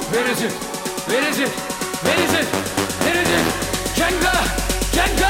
Verizit, Verizit, Verizit, Verizit, Jenga, Jenga.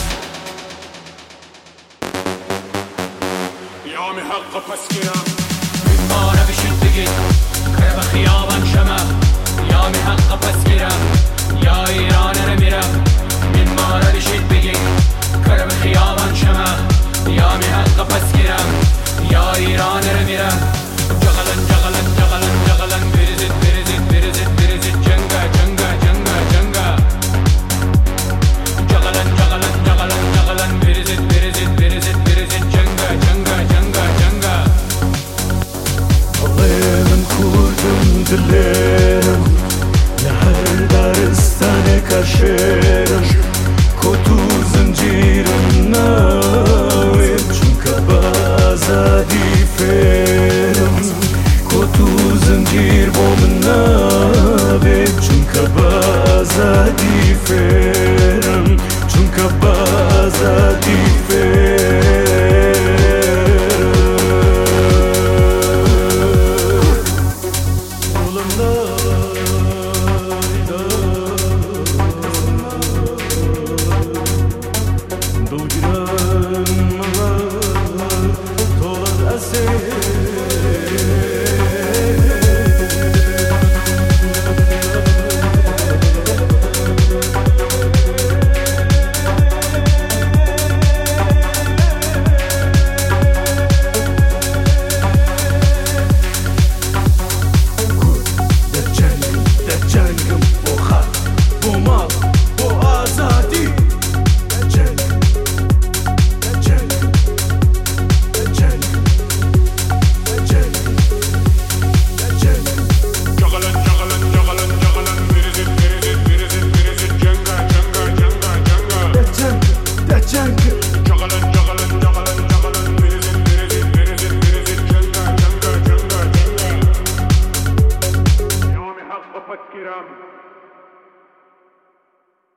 يا محقق مسكنا ما نبشت بقيت كرب خيابان شمع يا محقق مسكنا يا إيران أنا مرم من ما نبشت بقيت كرب خيابان شمع يا محقق مسكنا يا إيران أنا مرم جغلن جغلن جغلن جغلن Verizit, Verizit, Verizit, Verizit, Jenga, Jenga, Jenga, Jenga. Jagalan, jagalan, jagalan, jagalan, Verizit, Verizit, Verizit, Verizit, Jenga, Jenga, Jenga, Jenga. Allah'ım kurdum dilerim Nehir daristane kaşerim Kotu zincirim navim Çünkü bazadi ferim Kotu zincir bomun navim Çünkü bazadi ferim Çünkü bazadi ferim Kiram